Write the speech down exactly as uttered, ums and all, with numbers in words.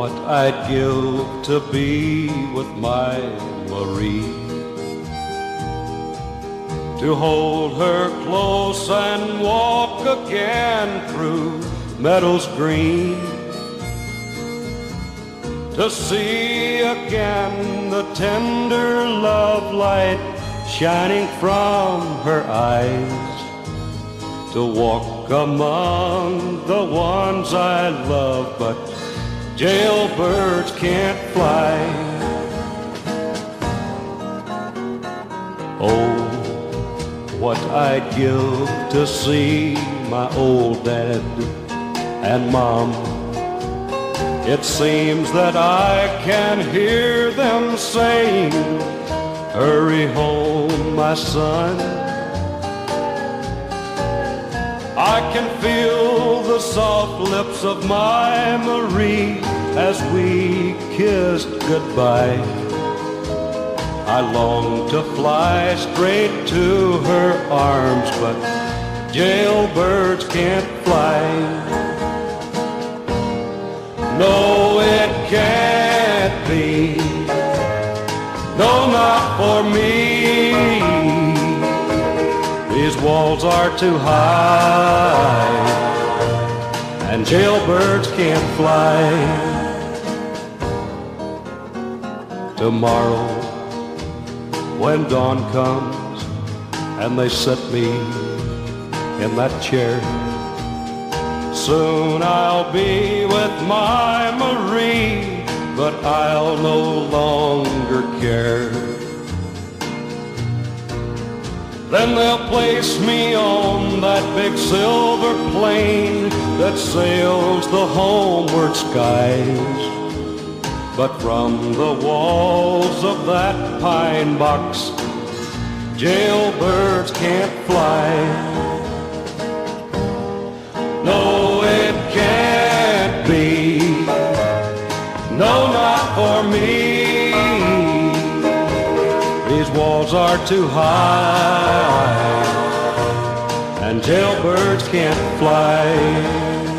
what I'd give to be with my Marie, to hold her close and walk again through meadows green, to see again the tender love light shining from her eyes, to walk among the ones I love, but jailbirds can't fly. Oh, what I'd give to see my old dad and mom. It seems that I can hear them saying, hurry home, my son. I can feel the soft lips of my Marie as we kissed goodbye. I long to fly straight to her arms, but jailbirds can't fly. No, it can't be, no, not for me. These walls are too high, and jailbirds can't fly. Tomorrow, when dawn comes and they set me in that chair, soon I'll be with my Marie, but I'll no longer care. Then they'll place me on that big silver plane that sails the homeward skies. But from the walls of that pine box, jailbirds can't fly. No, it can't be, no, not for me. These walls are too high, and jailbirds can't fly.